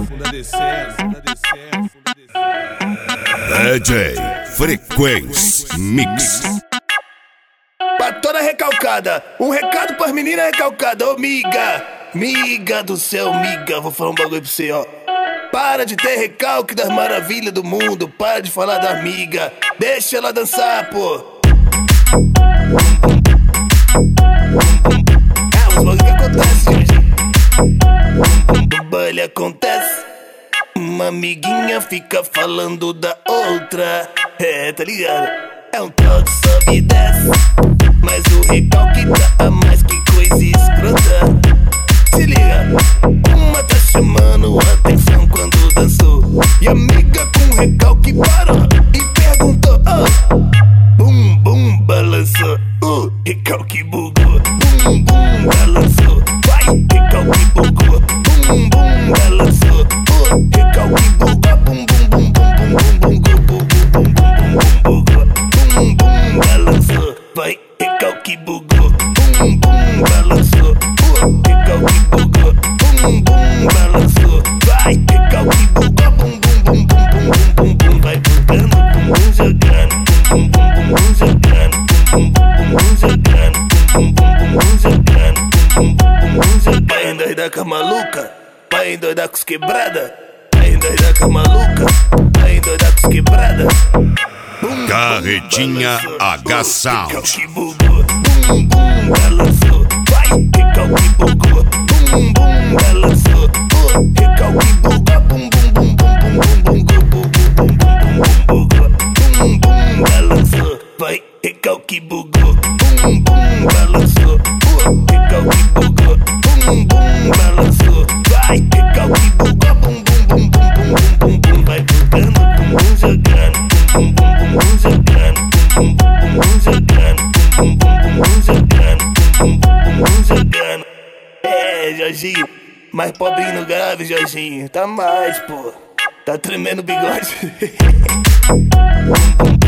DJ Frequência Mix. Pra toda recalcada, um recado pras meninas recalcadas. Ô miga, miga do céu, miga, vou falar um bagulho pra você, ó. Para de ter recalque das maravilhas do mundo. Para de falar da amiga, deixa ela dançar, pô. É os bagulho que acontece, gente. O baile acontece, uma amiguinha fica falando da outra. É, tá ligado? É um tal de sobe e desce, mas o recalque tá a mais que coisa escrota. Se liga, uma tá chamando atenção quando dançou, e a amiga com recalque parou e perguntou, oh. Bum, bum, balançou, recalque bugou. Bum, bum, balançou, vai, recalque bugou. Bum, bum, balançou, recalque bugou. Bum, bum, bum, bum, bum, bum, bum, bum, bum, bum, bum, bum, bum, balançou, vai, recalque bugou. Bum, bum, balançou, recalque bugou. Bum, bum, balançou, vai, recalque bugou. Bum, bum, bum, bum, bum, bum, bum, vai bugando, bum, bum, jogando. Bum, bum, bum, bum, jogando. Bum, bum, bum, jogando. Bum, bum, bum, jogando. Bum, bum, bum, jogando. Vai endoidar com a maluca, vai endoidar com os quebrada. Vai endoidar com a maluca, vai endoidar com os quebrada. Carretinha H Sound. Recalque bugou, bum, bum, balançou, vai, recalque bugou. Bum, bum, balançou, recalque bugou. Bum, bum, bum, bum, bum, bum, bum, bum, bum, bum, bum, bum, balançou, vai, recalque bugou. Bum, bum, balançou, recalque bugou. Bum, bum, balançou, vai, recalque bugou. Bum, bum, bum, bum, bum, bum, vai bugando, bum, bum, jogando. Bum, bum, bum, bum, jogando. Bum, bum, bum, jogando. Bum, bum, bum, jogando. Bum, bum, bum, jogando. É, Jorginho, mais pobrinho no grave, Jorginho. Tá mais, pô. Tá tremendo o bigode.